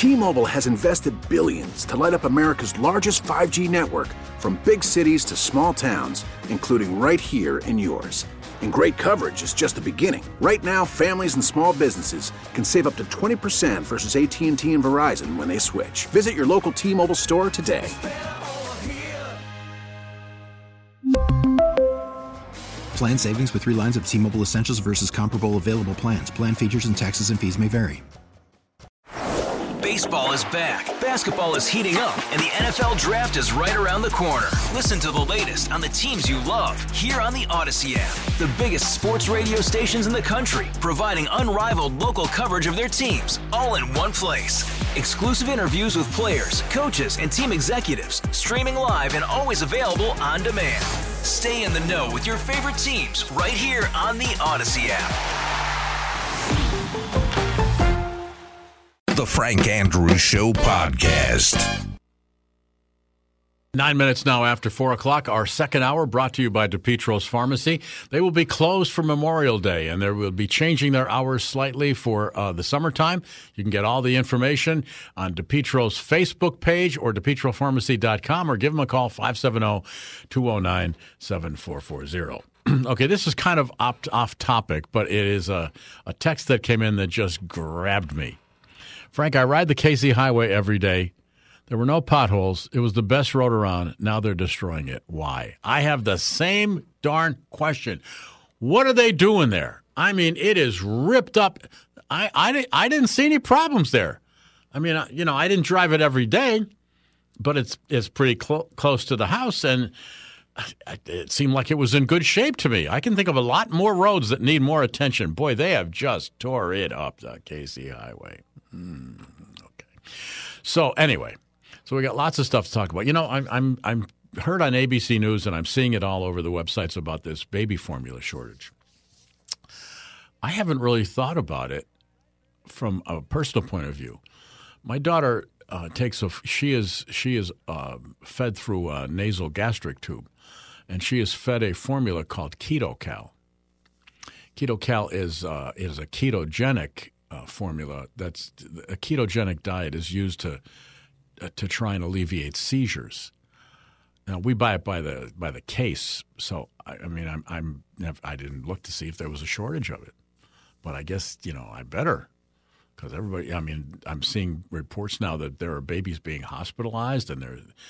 T-Mobile has invested billions to light up America's largest 5G network, from big cities to small towns, including right here in yours. And great coverage is just the beginning. Right now, families and small businesses can save up to 20% versus AT&T and Verizon when they switch. Visit your local T-Mobile store today. Plan savings with 3 lines of T-Mobile Essentials versus comparable available plans. Plan features and taxes and fees may vary. Baseball is back, basketball is heating up, and the NFL Draft is right around the corner. Listen to the latest on the teams you love here on the Odyssey app. The biggest sports radio stations in the country, providing unrivaled local coverage of their teams, all in one place. Exclusive interviews with players, coaches, and team executives, streaming live and always available on demand. Stay in the know with your favorite teams right here on the Odyssey app. The Frank Andrews Show podcast. 9 minutes now after 4 o'clock, our second hour brought to you by DePietros Pharmacy. They will be closed for Memorial Day, and they will be changing their hours slightly for the summertime. You can get all the information on DePietros' Facebook page or DePietroPharmacy.com, or give them a call, 570-209-7440. Okay, this is kind of off topic, but it is a text that came in that just grabbed me. Frank, I ride the KC Highway every day. There were no potholes. It was the best road around. Now they're destroying it. Why? I have the same darn question. What are they doing there? I mean, it is ripped up. I didn't see any problems there. I mean, I didn't drive it every day, but it's pretty close to the house, and it seemed like it was in good shape to me. I can think of a lot more roads that need more attention. Boy, they have just tore it up, the KC Highway. Okay. So anyway, we got lots of stuff to talk about. I'm heard on ABC News, and I'm seeing it all over the websites about this baby formula shortage. I haven't really thought about it from a personal point of view. My daughter she is fed through a nasal gastric tube, and she is fed a formula called KetoCal. KetoCal is a ketogenic formula. That's a ketogenic diet is used to try and alleviate seizures. Now we buy it by the case, so I didn't look to see if there was a shortage of it, but I guess I better, because everybody. I mean, I'm seeing reports now that there are babies being hospitalized, and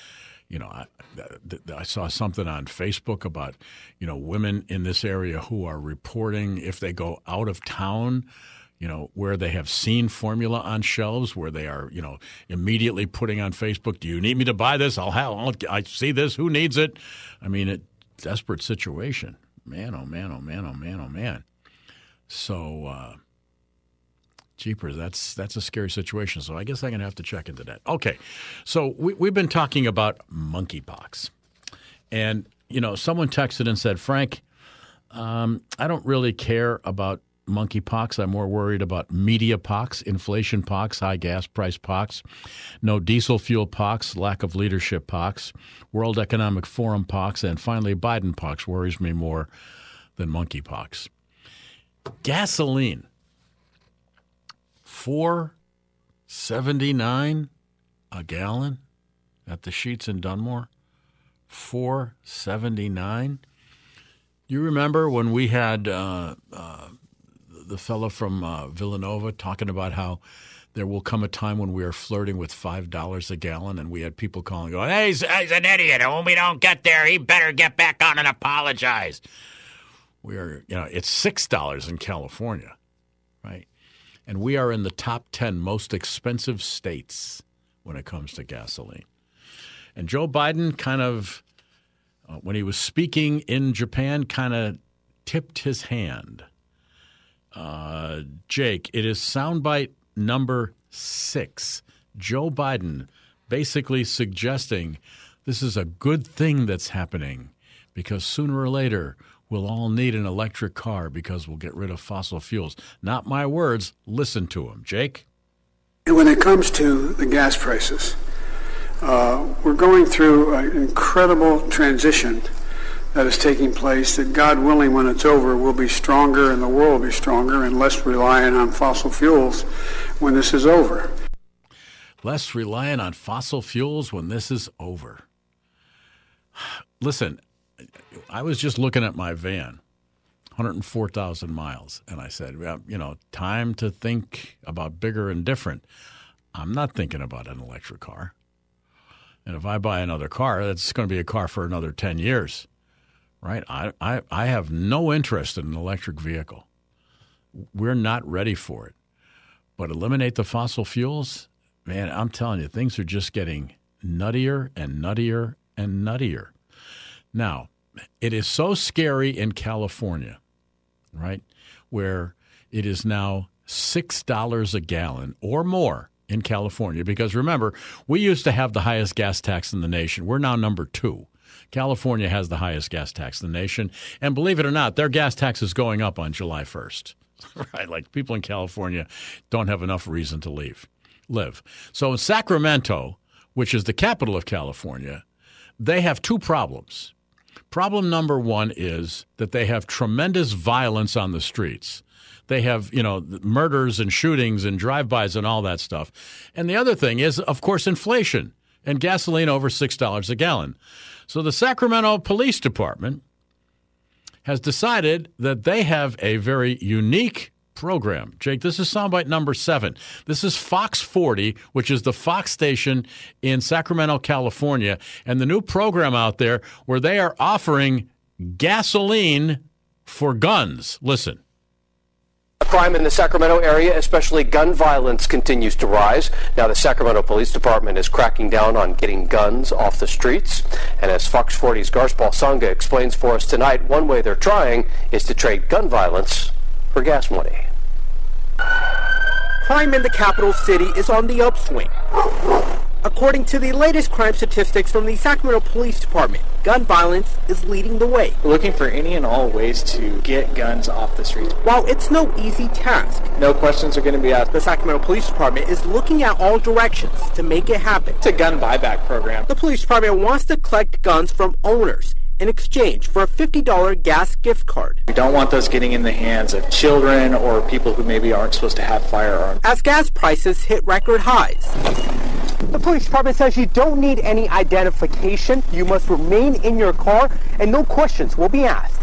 I saw something on Facebook about women in this area who are reporting if they go out of town, where they have seen formula on shelves, where they are, immediately putting on Facebook, do you need me to buy this? I see this. Who needs it? I mean, desperate situation. Man, oh, man, oh, man, oh, man, oh, man. So, jeepers, that's a scary situation. So I guess I'm going to have to check into that. Okay. So we've been talking about monkeypox. And, someone texted and said, Frank, I don't really care about monkeypox. I'm more worried about media pox, inflation pox, high gas price pox, no diesel fuel pox, lack of leadership pox, World Economic Forum pox, and finally Biden pox worries me more than monkeypox. Gasoline, $4.79 a gallon at the Sheetz in Dunmore. $4.79. You remember when we had the fellow from Villanova talking about how there will come a time when we are flirting with $5 a gallon, and we had people calling, going, hey, he's an idiot. And when we don't get there, he better get back on and apologize. We are, it's $6 in California, right? And we are in the top 10 most expensive states when it comes to gasoline. And Joe Biden kind of, when he was speaking in Japan, kind of tipped his hand. Jake, it is soundbite number 6. Joe Biden basically suggesting this is a good thing that's happening because sooner or later we'll all need an electric car because we'll get rid of fossil fuels. Not my words. Listen to him. Jake? When it comes to the gas prices, we're going through an incredible transition that is taking place that, God willing, when it's over, we'll be stronger and the world will be stronger and less reliant on fossil fuels when this is over. less reliant on fossil fuels when this is over. Listen, I was just looking at my van, 104,000 miles, and I said, well, time to think about bigger and different. I'm not thinking about an electric car. And if I buy another car, that's going to be a car for another 10 years, right? I have no interest in an electric vehicle. We're not ready for it. But eliminate the fossil fuels, man, I'm telling you, things are just getting nuttier and nuttier and nuttier. Now, it is so scary in California, right, where it is now $6 a gallon or more in California. Because remember, we used to have the highest gas tax in the nation. We're now number 2. California has the highest gas tax in the nation. And believe it or not, their gas tax is going up on July 1st. Right, like people in California don't have enough reason to live. So in Sacramento, which is the capital of California, they have 2 problems. Problem number 1 is that they have tremendous violence on the streets. They have, murders and shootings and drive-bys and all that stuff. And the other thing is, of course, inflation and gasoline over $6 a gallon. So the Sacramento Police Department has decided that they have a very unique program. Jake, this is soundbite number 7. This is Fox 40, which is the Fox station in Sacramento, California, and the new program out there where they are offering gasoline for guns. Listen. Crime in the Sacramento area, especially gun violence, continues to rise. Now, the Sacramento Police Department is cracking down on getting guns off the streets. And as Fox 40's Garshpal Sangha explains for us tonight, one way they're trying is to trade gun violence for gas money. Crime in the capital city is on the upswing. According to the latest crime statistics from the Sacramento Police Department, gun violence is leading the way. We're looking for any and all ways to get guns off the streets. While it's no easy task, no questions are going to be asked. The Sacramento Police Department is looking at all directions to make it happen. It's a gun buyback program. The police department wants to collect guns from owners in exchange for a $50 gas gift card. We don't want those getting in the hands of children or people who maybe aren't supposed to have firearms. As gas prices hit record highs, the police department says you don't need any identification. You must remain in your car and no questions will be asked.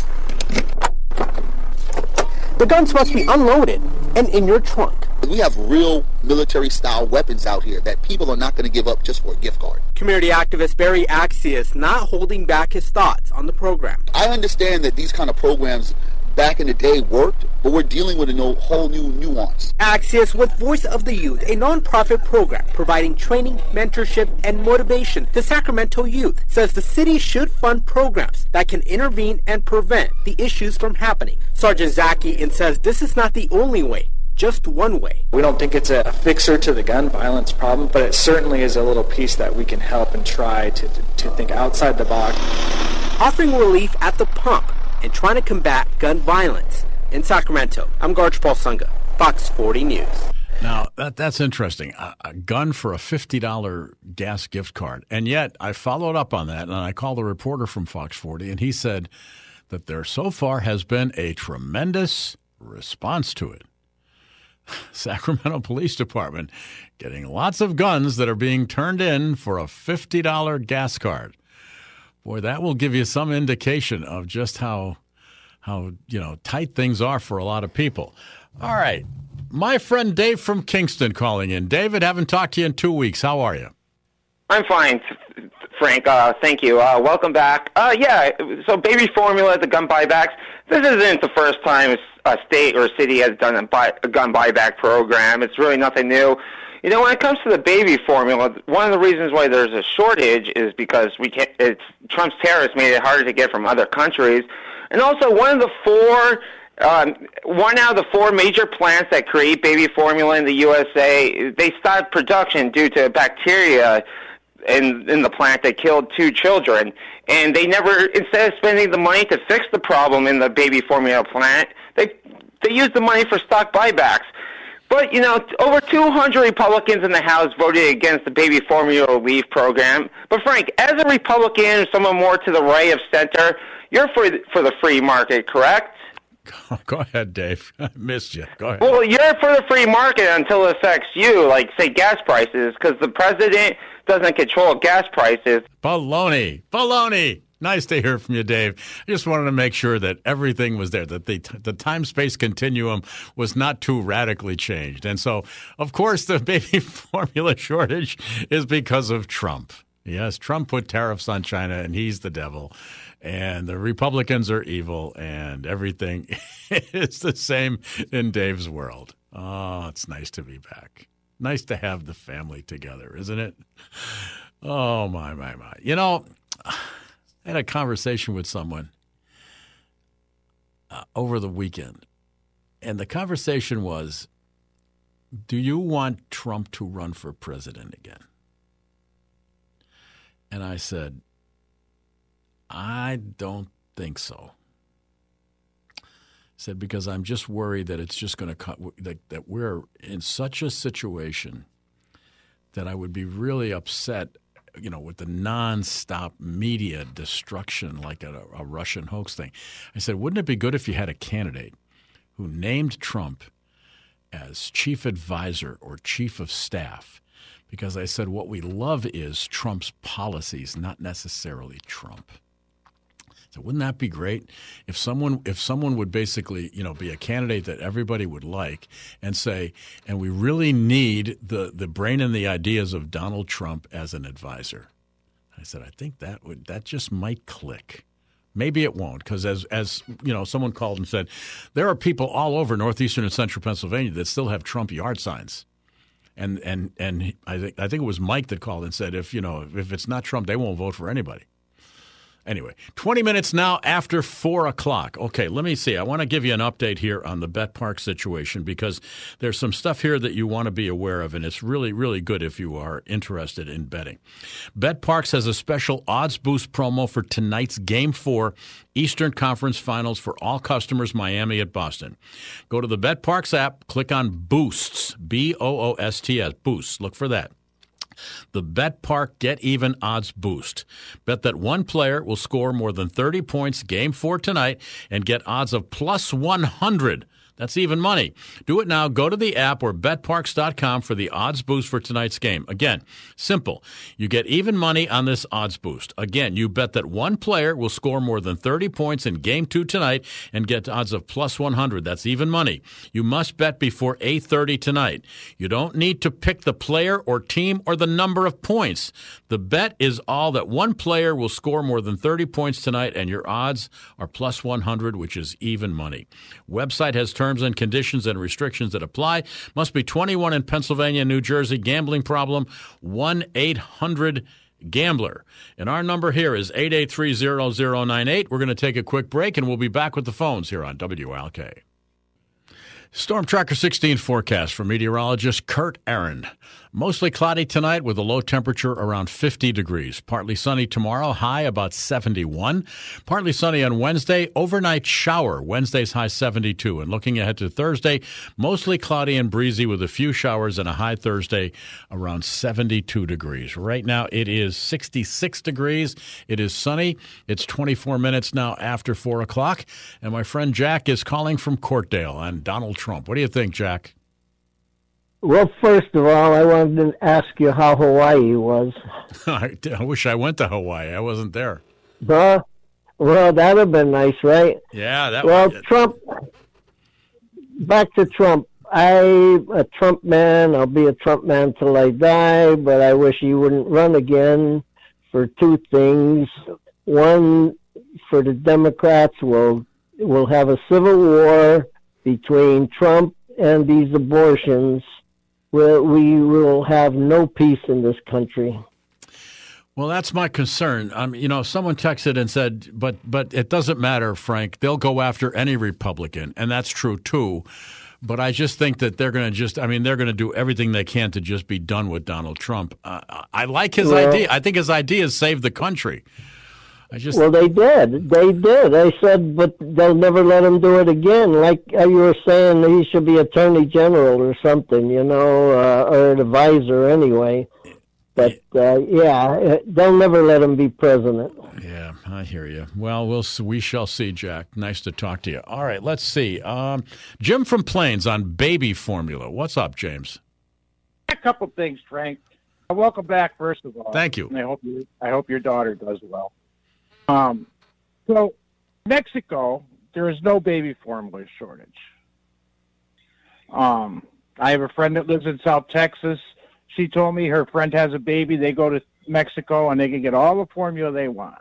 The guns must be unloaded and in your trunk. We have real military-style weapons out here that people are not going to give up just for a gift card. Community activist Barry Axius not holding back his thoughts on the program. I understand that these kind of programs back in the day worked, but we're dealing with a whole new nuance. Axius with Voice of the Youth, a nonprofit program providing training, mentorship, and motivation to Sacramento youth, says the city should fund programs that can intervene and prevent the issues from happening. Sergeant Zaki says this is not the only way, just one way. We don't think it's a fixer to the gun violence problem, but it certainly is a little piece that we can help and try to think outside the box. Offering relief at the pump and trying to combat gun violence. In Sacramento, I'm Garshpal Sangha, Fox 40 News. Now, that's interesting. A gun for a $50 gas gift card. And yet, I followed up on that, and I called the reporter from Fox 40, and he said that there so far has been a tremendous response to it. Sacramento Police Department getting lots of guns that are being turned in for a $50 gas card. Boy, that will give you some indication of just how tight things are for a lot of people. All right. My friend Dave from Kingston calling in. David, haven't talked to you in 2 weeks. How are you? I'm fine, Frank. Thank you. Welcome back. So baby formula, the gun buybacks, this isn't the first time a state or a city has done a gun buyback program. It's really nothing new. When it comes to the baby formula, one of the reasons why there's a shortage is because Trump's tariffs made it harder to get from other countries. And also one out of the 4 major plants that create baby formula in the USA, they stopped production due to bacteria in the plant that killed 2 children. And they never, instead of spending the money to fix the problem in the baby formula plant, they used the money for stock buybacks. But, over 200 Republicans in the House voted against the baby formula relief program. But, Frank, as a Republican, someone more to the right of center, you're for the free market, correct? Go ahead, Dave. I missed you. Go ahead. Well, you're for the free market until it affects you, like, say, gas prices, because the president doesn't control gas prices. Baloney. Nice to hear from you, Dave. I just wanted to make sure that everything was there, that the time-space continuum was not too radically changed. And so, of course, the baby formula shortage is because of Trump. Yes, Trump put tariffs on China, and he's the devil. And the Republicans are evil, and everything is the same in Dave's world. Oh, it's nice to be back. Nice to have the family together, isn't it? Oh, my. You know, I had a conversation with someone over the weekend, and the conversation was, do you want Trump to run for president again? And I said, I don't think so. I said, because I'm just worried that it's just going to cut, that we're in such a situation that I would be really upset, you know, with the nonstop media destruction like a Russian hoax thing. I said, wouldn't it be good if you had a candidate who named Trump as chief advisor or chief of staff? Because I said, what we love is Trump's policies, not necessarily Trump. So wouldn't that be great if someone would basically, you know, be a candidate that everybody would like and say, and we really need the brain and the ideas of Donald Trump as an advisor. I said, I think that just might click. Maybe it won't, because as you know, someone called and said, there are people all over northeastern and central Pennsylvania that still have Trump yard signs. And I think it was Mike that called and said, if it's not Trump, they won't vote for anybody. Anyway, 20 minutes now after 4 o'clock. Okay, let me see. I want to give you an update here on the BetPark situation because there's some stuff here that you want to be aware of, and it's really, really good if you are interested in betting. BetParks has a special odds boost promo for tonight's Game 4 Eastern Conference Finals for all customers, Miami at Boston. Go to the BetParks app, click on Boosts, B-O-O-S-T-S, Boosts. Look for that. The BetPark Get Even Odds Boost. Bet that one player will score more than 30 points Game 4 tonight and get odds of plus 100. That's even money. Do it now. Go to the app or betparks.com for the odds boost for tonight's game. Again, simple. You get even money on this odds boost. Again, you bet that one player will score more than 30 points in Game 2 tonight and get odds of plus 100. That's even money. You must bet before 8:30 tonight. You don't need to pick the player or team or the number of points. The bet is all that one player will score more than 30 points tonight, and your odds are plus 100, which is even money. Website has terms and conditions and restrictions that apply. Must be 21 in Pennsylvania, New Jersey. Gambling problem, 1-800-GAMBLER. And our number here is 883-0098. We're going to take a quick break, and we'll be back with the phones here on WLK. Storm Tracker 16 forecast from meteorologist Kurt Aaron. Mostly cloudy tonight with a low temperature around 50 degrees. Partly sunny tomorrow, high about 71. Partly sunny on Wednesday, overnight shower. Wednesday's high 72. And looking ahead to Thursday, mostly cloudy and breezy with a few showers and a high Thursday around 72 degrees. Right now it is 66 degrees. It is sunny. It's 24 minutes now after 4 o'clock. And my friend Jack is calling from Courtdale on Donald Trump. What do you think, Jack? Well, first of all, I wanted to ask you how Hawaii was. I wish I went to Hawaii. I wasn't there. Well, that would have been nice, right? Yeah, Well, Trump, back to Trump. I'm a Trump man. I'll be a Trump man till I die, but I wish he wouldn't run again for two things. One, for the Democrats, we'll have a civil war between Trump and these abortions. We will have no peace in this country. Well, that's my concern. Someone texted and said, but it doesn't matter, Frank. They'll go after any Republican, and that's true too. But I just think that they're going to do everything they can to just be done with Donald Trump. I like his idea. I think his ideas saved the country. Well, they did. I said, but they'll never let him do it again. Like you were saying, he should be attorney general or something, or an advisor anyway. But they'll never let him be president. Yeah, I hear you. Well, we shall see, Jack. Nice to talk to you. All right, let's see. Jim from Plains on baby formula. What's up, James? A couple things, Frank. Welcome back, first of all. Thank you. And I hope your daughter does well. So, Mexico, there is no baby formula shortage. I have a friend that lives in South Texas. She told me her friend has a baby. They go to Mexico, and they can get all the formula they want.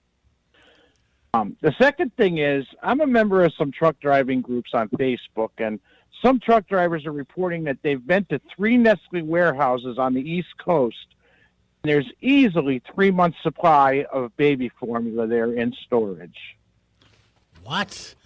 The second thing is, I'm a member of some truck driving groups on Facebook, and some truck drivers are reporting that they've been to 3 Nestle warehouses on the East Coast. There's easily 3 months' supply of baby formula there in storage. What?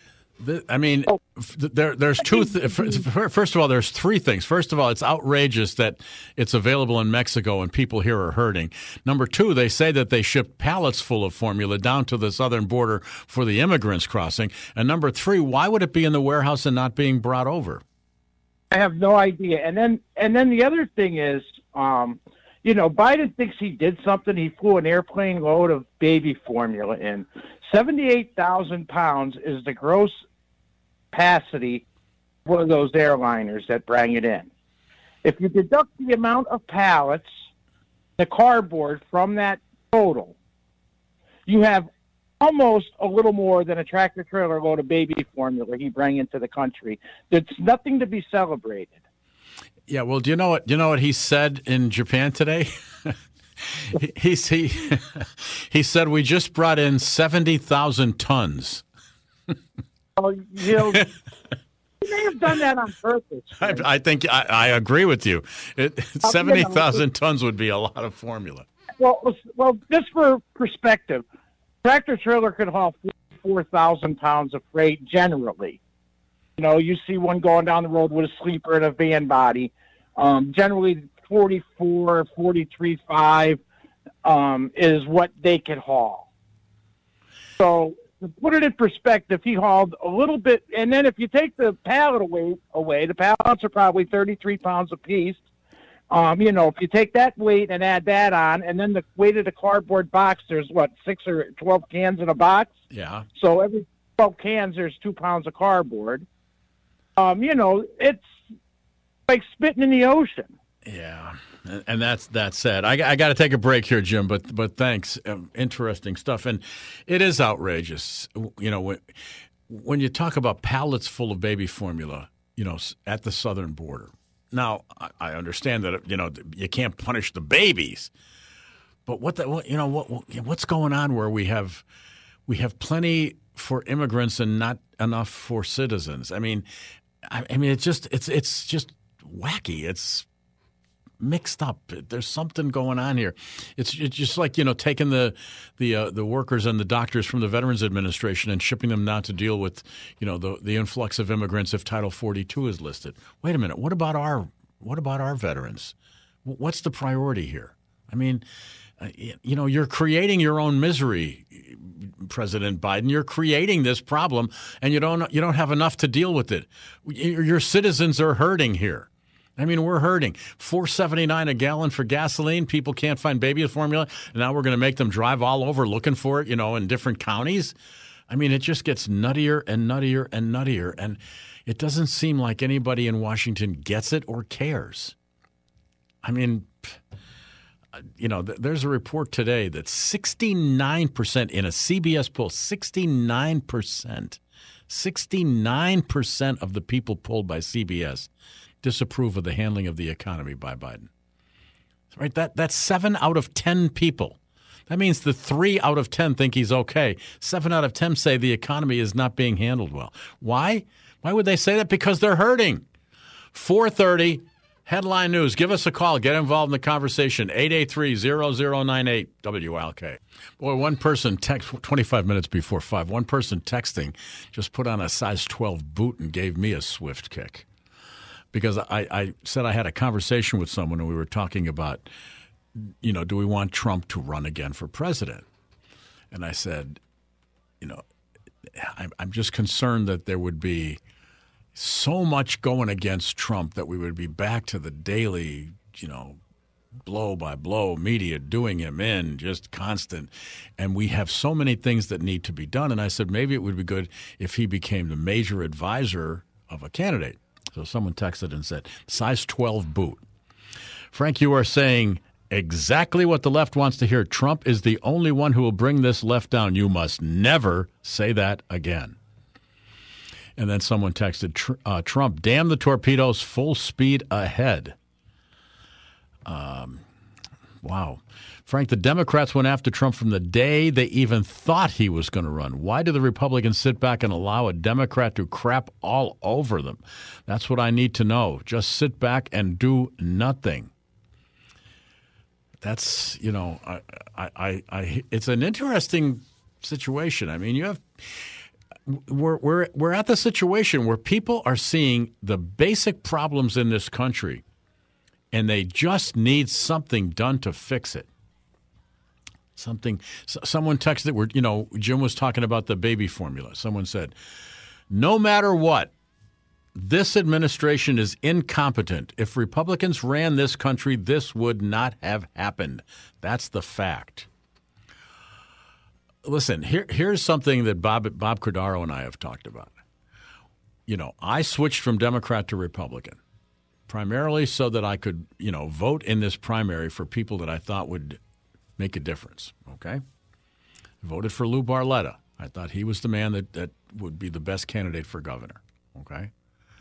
There's two. First of all, there's 3 things. First of all, it's outrageous that it's available in Mexico and people here are hurting. Number 2, they say that they ship pallets full of formula down to the southern border for the immigrants crossing. And number 3, why would it be in the warehouse and not being brought over? I have no idea. And then the other thing is, Biden thinks he did something. He flew an airplane load of baby formula in. 78,000 pounds is the gross capacity of one of those airliners that bring it in. If you deduct the amount of pallets, the cardboard from that total, you have almost a little more than a tractor-trailer load of baby formula he bring into the country. There's nothing to be celebrated. Yeah, well, do you know what he said in Japan today? he said we just brought in 70,000 tons. Oh, he may have done that on purpose. I think I agree with you. 70,000 tons would be a lot of formula. Well, just for perspective, tractor trailer could haul 4,000 pounds of freight generally. You see one going down the road with a sleeper and a van body. Generally, 44, 43.5 is what they could haul. So to put it in perspective, he hauled a little bit, and then if you take the pallet away, the pallets are probably 33 pounds apiece. If you take that weight and add that on, and then the weight of the cardboard box, there's 6 or 12 cans in a box. Yeah. So every 12 cans, there's 2 pounds of cardboard. It's like spitting in the ocean. Yeah, and that's sad. I got to take a break here, Jim, but thanks. Interesting stuff, and it is outrageous. When you talk about pallets full of baby formula, at the southern border. Now, I understand that you can't punish the babies, but what's going on where we have plenty for immigrants and not enough for citizens? I mean, it's just wacky. It's mixed up. There's something going on here. It's just like taking the workers and the doctors from the Veterans Administration and shipping them down to deal with the influx of immigrants if Title 42 is listed. Wait a minute. What about our veterans? What's the priority here? I mean, you're creating your own misery, President Biden. You're creating this problem, and you don't have enough to deal with it. Your citizens are hurting here. I mean, we're hurting. $4.79 a gallon for gasoline. People can't find baby formula, and now we're going to make them drive all over looking for it, in different counties. I mean, it just gets nuttier and nuttier and nuttier, and it doesn't seem like anybody in Washington gets it or cares. I mean, there's a report today that 69% in a CBS poll, 69% of the people polled by CBS disapprove of the handling of the economy by Biden. Right? That's 7 out of 10 people. That means the 3 out of 10 think he's okay. 7 out of 10 say the economy is not being handled well. Why? Why would they say that? Because they're hurting. 4:30, Headline News. Give us a call. Get involved in the conversation. 883-0098 WLK. Boy, one person 25 minutes before 5, one person texting just put on a size 12 boot and gave me a swift kick. Because I said I had a conversation with someone and we were talking about, do we want Trump to run again for president? And I said, I'm just concerned that there would be so much going against Trump that we would be back to the daily, blow by blow, media doing him in, just constant. And we have so many things that need to be done. And I said maybe it would be good if he became the major advisor of a candidate. So someone texted and said, size 12 boot. Frank, you are saying exactly what the left wants to hear. Trump is the only one who will bring this left down. You must never say that again. And then someone texted, Trump, damn the torpedoes, full speed ahead. Wow. Frank, the Democrats went after Trump from the day they even thought he was going to run. Why do the Republicans sit back and allow a Democrat to crap all over them? That's what I need to know. Just sit back and do nothing. That's, it's an interesting situation. I mean, we're at the situation where people are seeing the basic problems in this country, and they just need something done to fix it. Someone texted where, Jim was talking about the baby formula. Someone said, no matter what, this administration is incompetent. If Republicans ran this country, this would not have happened. That's the fact. Listen, here's something that Bob Cordaro and I have talked about. I switched from Democrat to Republican, primarily so that I could, vote in this primary for people that I thought would make a difference, okay? I voted for Lou Barletta. I thought he was the man that would be the best candidate for governor, okay?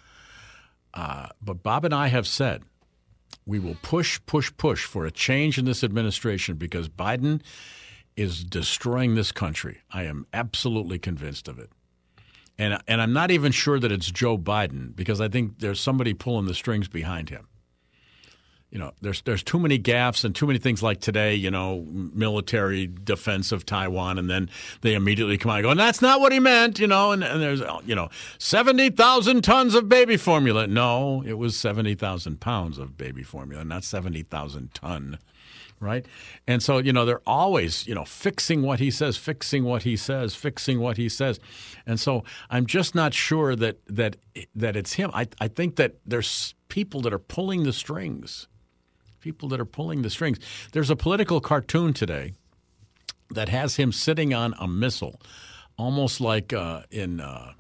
But Bob and I have said we will push for a change in this administration because Biden is destroying this country. I am absolutely convinced of it. And I'm not even sure that it's Joe Biden because I think there's somebody pulling the strings behind him. There's too many gaffes and too many things like today, military defense of Taiwan, and then they immediately come out and go, and that's not what he meant, and there's, 70,000 tons of baby formula. No, it was 70,000 pounds of baby formula, not 70,000 ton, right? And so, they're always, fixing what he says. And so I'm just not sure that it's him. I think that there's people that are pulling the strings. There's a political cartoon today that has him sitting on a missile, almost like in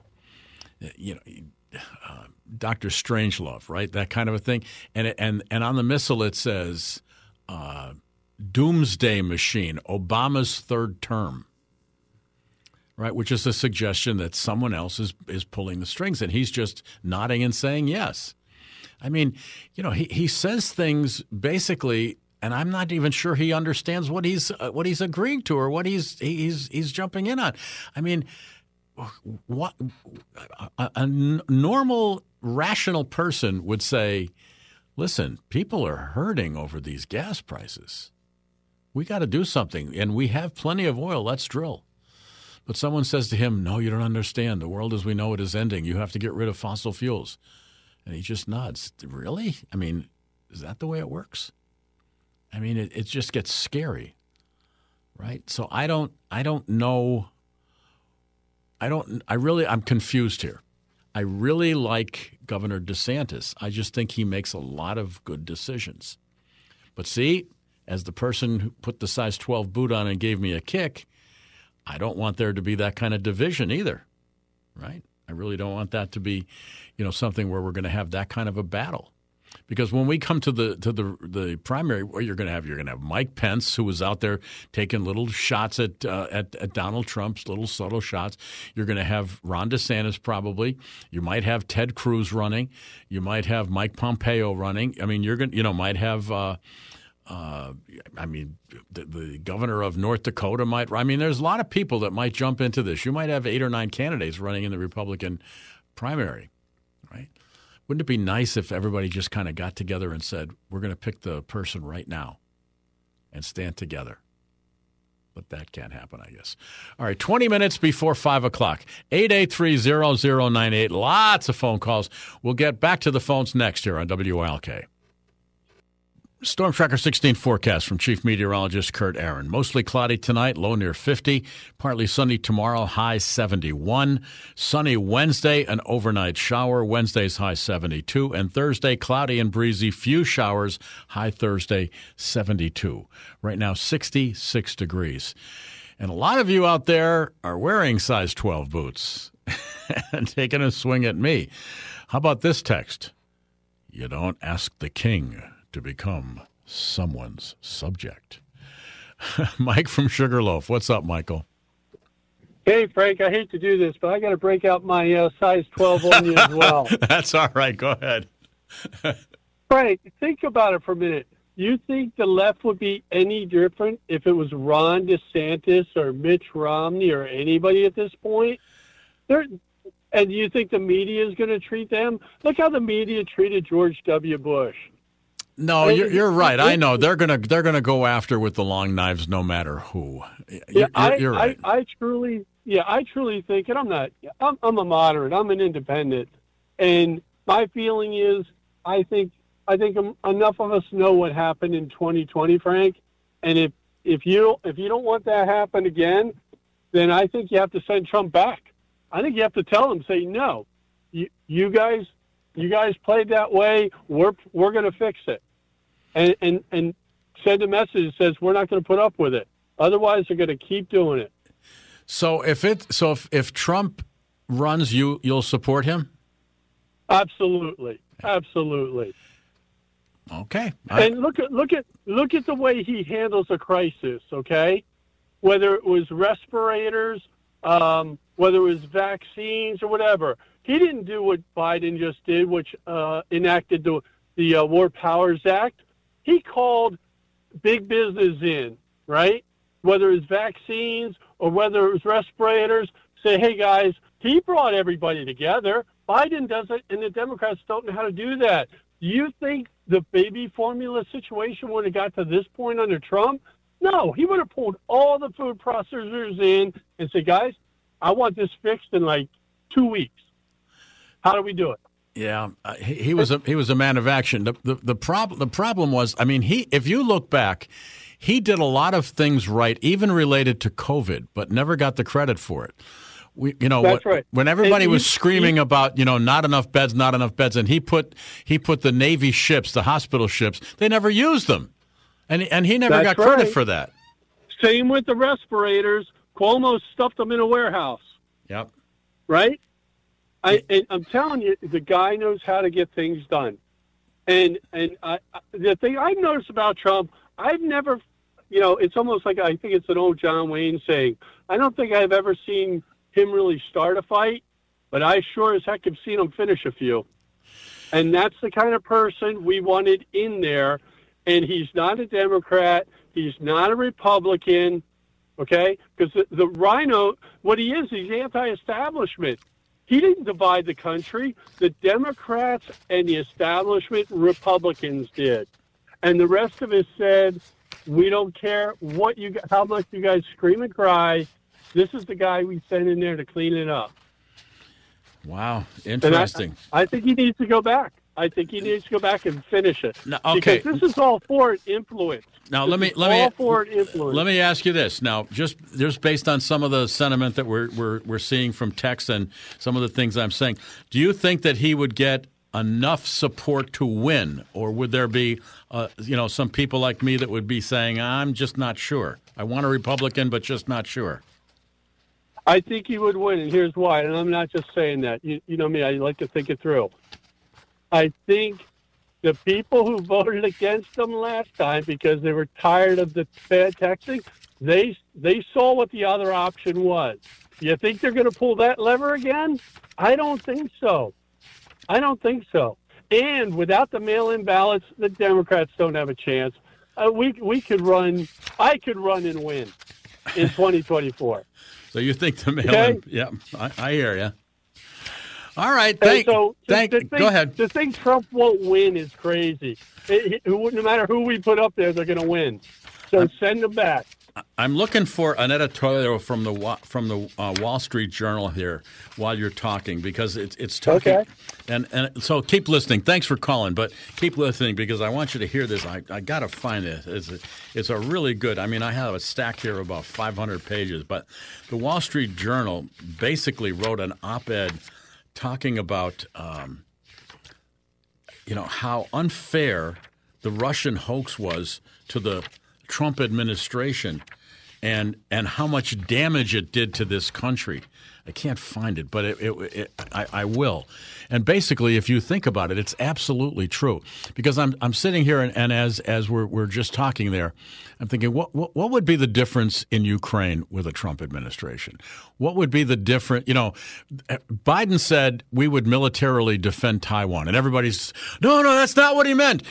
Dr. Strangelove, right? That kind of a thing. And on the missile it says, Doomsday Machine, Obama's third term, right? Which is a suggestion that someone else is pulling the strings, and he's just nodding and saying yes. I mean, he says things basically, and I'm not even sure he understands what he's agreeing to or what he's jumping in on. I mean, what a normal, rational person would say, listen, people are hurting over these gas prices. We got to do something, and we have plenty of oil. Let's drill. But someone says to him, no, you don't understand. The world as we know it is ending. You have to get rid of fossil fuels. And he just nods. Really? I mean, is that the way it works? I mean, it just gets scary, right? So I don't know. I'm confused here. I really like Governor DeSantis. I just think he makes a lot of good decisions. But see, as the person who put the size 12 boot on and gave me a kick, I don't want there to be that kind of division either, right? I really don't want that to be, something where we're going to have that kind of a battle. Because when we come to the primary, what you're going to have Mike Pence, who was out there taking little shots at Donald Trump's little subtle shots. You're going to have Ron DeSantis probably. You might have Ted Cruz running. You might have Mike Pompeo running. I mean, might have. The governor of North Dakota might. I mean, there's a lot of people that might jump into this. You might have 8 or 9 candidates running in the Republican primary, right? Wouldn't it be nice if everybody just kind of got together and said, we're going to pick the person right now and stand together? But that can't happen, I guess. All right, 20 minutes before 5 o'clock, 883-0098. Lots of phone calls. We'll get back to the phones next here on WILK. Storm Tracker 16 forecast from Chief Meteorologist Kurt Aaron. Mostly cloudy tonight, low near 50. Partly sunny tomorrow, high 71. Sunny Wednesday, an overnight shower. Wednesday's high 72. And Thursday, cloudy and breezy, few showers. High Thursday, 72. Right now, 66 degrees. And a lot of you out there are wearing size 12 boots and taking a swing at me. How about this text? You don't ask the king to become someone's subject. Mike from Sugarloaf. What's up, Michael? Hey, Frank, I hate to do this, but I got to break out my size 12 on you as well. That's all right. Go ahead. Frank, think about it for a minute. You think the left would be any different if it was Ron DeSantis or Mitch Romney or anybody at this point? And you think the media is going to treat them? Look how the media treated George W. Bush. No, you're right. I know they're gonna go after with the long knives, no matter who. You're right. I truly think, and I'm a moderate. I'm an independent, and my feeling is, I think enough of us know what happened in 2020, Frank. And if you don't want that to happen again, then I think you have to send Trump back. I think you have to tell them, say no, you guys played that way. We're going to fix it. And send a message that says we're not going to put up with it. Otherwise, they're going to keep doing it. So if Trump runs, you'll support him? Absolutely. Okay. And look at the way he handles a crisis. Okay, whether it was respirators, whether it was vaccines or whatever, he didn't do what Biden just did, which enacted the War Powers Act. He called big business in, right? Whether it's vaccines or whether it was respirators, say, hey, guys, he brought everybody together. Biden doesn't, and the Democrats don't know how to do that. Do you think the baby formula situation would have got to this point under Trump? No, he would have pulled all the food processors in and said, guys, I want this fixed in like 2 weeks. How do we do it? Yeah, he was a man of action. The problem was, I mean, if you look back, he did a lot of things right, even related to COVID, but never got the credit for it. That's right. When everybody was screaming about not enough beds, and he put the Navy ships, the hospital ships, they never used them, and he never got credit for that. Same with the respirators. Cuomo stuffed them in a warehouse. Yep. Right. I'm telling you, the guy knows how to get things done. And the thing I've noticed about Trump, I've never, it's almost like I think it's an old John Wayne saying, I don't think I've ever seen him really start a fight, but I sure as heck have seen him finish a few. And that's the kind of person we wanted in there. And he's not a Democrat. He's not a Republican. Okay? Because the rhino, what he is, he's anti-establishment. He didn't divide the country. The Democrats and the establishment Republicans did. And the rest of us said, we don't care how much you guys scream and cry. This is the guy we send in there to clean it up. Wow. Interesting. I think he needs to go back. I think he needs to go back and finish it. Now, okay. Because this is all for influence. Now let me ask you this. Now, just based on some of the sentiment that we're seeing from text and some of the things I'm saying, do you think that he would get enough support to win, or would there be some people like me that would be saying, I'm just not sure. I want a Republican, but just not sure. I think he would win, and here's why. And I'm not just saying that. You know me, I like to think it through. I think the people who voted against him last time because they were tired of the bad taxing, they saw what the other option was. You think they're going to pull that lever again? I don't think so. And without the mail-in ballots, the Democrats don't have a chance. We could run. I could run and win in 2024. So you think the mail-in? Okay? Yeah, I hear you. All right, go ahead. To think Trump won't win is crazy. No matter who we put up there, they're going to win. So send them back. I'm looking for an editorial from the Wall Street Journal here while you're talking, because it's talking. Okay. And so keep listening. Thanks for calling, but keep listening because I want you to hear this. I got to find it. It's a really good. I mean, I have a stack here of about 500 pages, but the Wall Street Journal basically wrote an op-ed talking about how unfair the Russian hoax was to the Trump administration and how much damage it did to this country. I can't find it, but I will. And basically, if you think about it, it's absolutely true. Because I'm sitting here and as we're just talking there, I'm thinking, what would be the difference in Ukraine with a Trump administration? What would be the difference? Biden said we would militarily defend Taiwan, and everybody's no, that's not what he meant.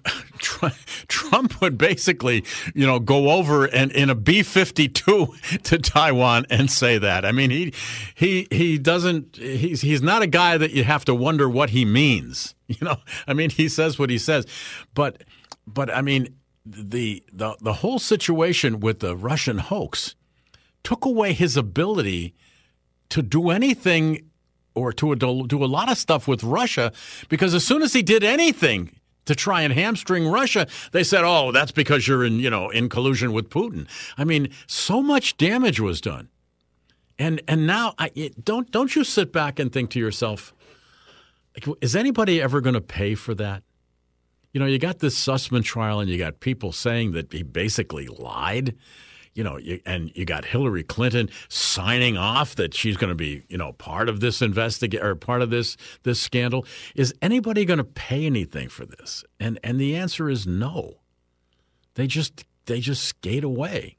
Trump would basically, go over and in a B-52 to Taiwan and say that. I mean, he doesn't. He's not a guy that you have to wonder what he means. I mean, he says what he says, but I mean, the whole situation with the Russian hoax took away his ability to do anything or to do a lot of stuff with Russia, because as soon as he did anything to try and hamstring Russia, they said, "Oh, that's because you're in collusion with Putin." I mean, so much damage was done, and now don't you sit back and think to yourself, is anybody ever going to pay for that? You got this Sussman trial, and you got people saying that he basically lied. And you got Hillary Clinton signing off that she's going to be, part of this part of this scandal. Is anybody going to pay anything for this? And the answer is no. They just skate away.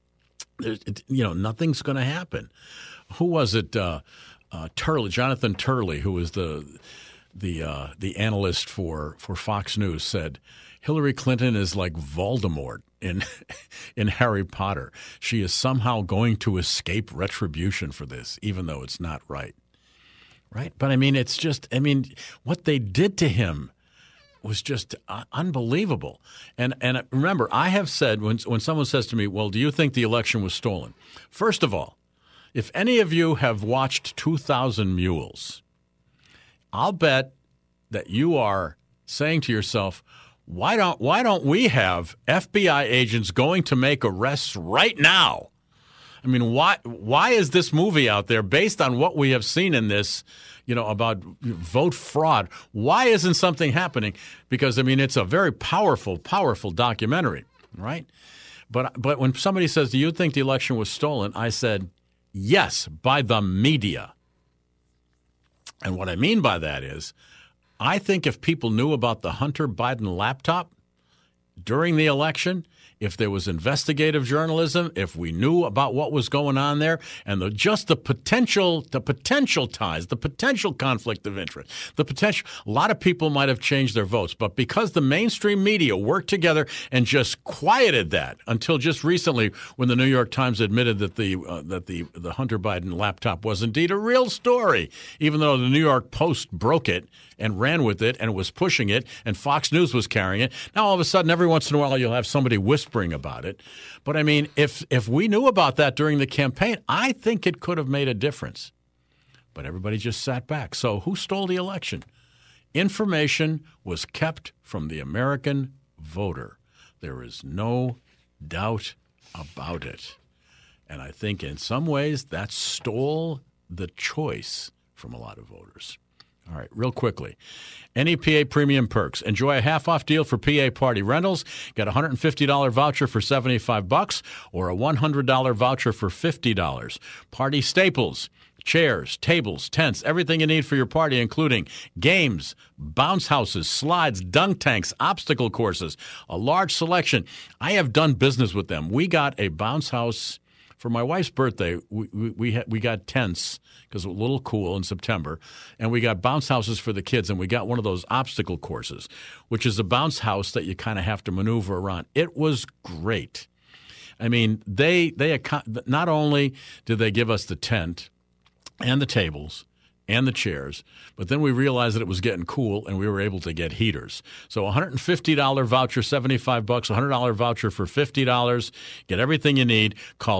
Nothing's going to happen. Who was it? Turley, Jonathan Turley, who was the analyst for Fox News, said Hillary Clinton is like Voldemort in Harry Potter. She is somehow going to escape retribution for this, even though it's not right. Right? But I mean, what they did to him was just unbelievable. And remember, I have said when someone says to me, well, do you think the election was stolen? First of all, if any of you have watched 2,000 Mules, I'll bet that you are saying to yourself, why don't we have FBI agents going to make arrests right now? I mean, why is this movie out there based on what we have seen in this, about vote fraud? Why isn't something happening? Because, I mean, it's a very powerful, powerful documentary, right? But when somebody says, do you think the election was stolen? I said, yes, by the media. And what I mean by that is, I think if people knew about the Hunter Biden laptop during the election, if there was investigative journalism, if we knew about what was going on there, and the potential ties, the potential conflict of interest, a lot of people might have changed their votes. But because the mainstream media worked together and just quieted that until just recently, when the New York Times admitted that the Hunter Biden laptop was indeed a real story, even though the New York Post broke it and ran with it and was pushing it, and Fox News was carrying it. Now all of a sudden, every once in a while, you'll have somebody whispering about it. But I mean, if we knew about that during the campaign, I think it could have made a difference. But everybody just sat back. So who stole the election? Information was kept from the American voter. There is no doubt about it. And I think in some ways that stole the choice from a lot of voters. All right, real quickly. NEPA Premium Perks. Enjoy a half-off deal for PA Party Rentals. Get a $150 voucher for $75 or a $100 voucher for $50. Party staples, chairs, tables, tents, everything you need for your party, including games, bounce houses, slides, dunk tanks, obstacle courses, a large selection. I have done business with them. We got a bounce house for my wife's birthday. We got tents because it was a little cool in September, and we got bounce houses for the kids, and we got one of those obstacle courses, which is a bounce house that you kind of have to maneuver around. It was great. I mean, they not only did they give us the tent and the tables and the chairs, but then we realized that it was getting cool and we were able to get heaters. So $150 voucher, $75, $100 voucher for $50. Get everything you need. Call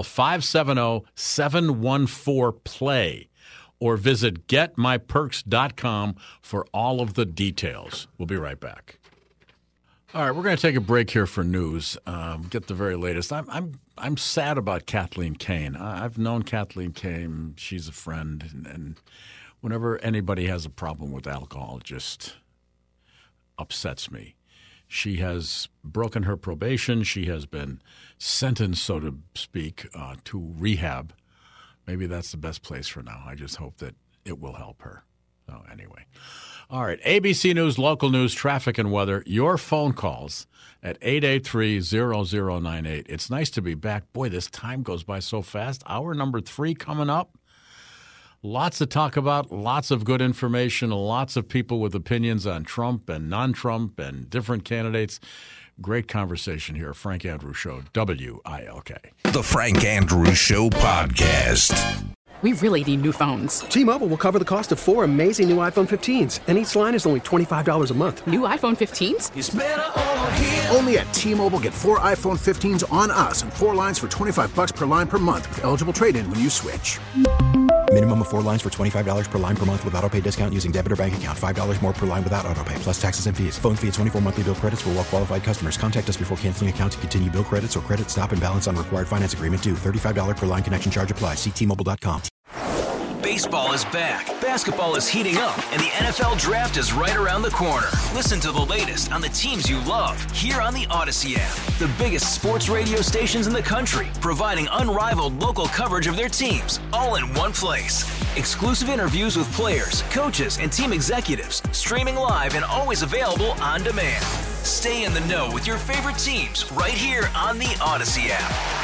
570-714-PLAY or visit getmyperks.com for all of the details. We'll be right back. All right, we're going to take a break here for news. Get the very latest. I'm sad about Kathleen Kane. I've known Kathleen Kane. She's a friend, and whenever anybody has a problem with alcohol, it just upsets me. She has broken her probation. She has been sentenced, so to speak, to rehab. Maybe that's the best place for now. I just hope that it will help her. So anyway. All right, ABC News, local news, traffic and weather. Your phone calls at 883-0098. It's nice to be back. Boy, this time goes by so fast. Hour number 3 coming up. Lots to talk about, lots of good information, lots of people with opinions on Trump and non-Trump and different candidates. Great conversation here. Frank Andrews Show, WILK. The Frank Andrews Show podcast. We really need new phones. T-Mobile will cover the cost of 4 amazing new iPhone 15s, and each line is only $25 a month. New iPhone 15s? It's better over here. Only at T-Mobile, get 4 iPhone 15s on us and 4 lines for $25 per line per month with eligible trade-in when you switch. Minimum of 4 lines for $25 per line per month with autopay discount using debit or bank account. $5 more per line without autopay, plus taxes and fees. Phone fee at 24 monthly bill credits for well-qualified customers. Contact us before canceling account to continue bill credits or credit stop and balance on required finance agreement due. $35 per line connection charge applies. See T-Mobile.com. Baseball is back, basketball is heating up, and the NFL Draft is right around the corner. Listen to the latest on the teams you love here on the Odyssey app. The biggest sports radio stations in the country, providing unrivaled local coverage of their teams, all in one place. Exclusive interviews with players, coaches, and team executives, streaming live and always available on demand. Stay in the know with your favorite teams right here on the Odyssey app.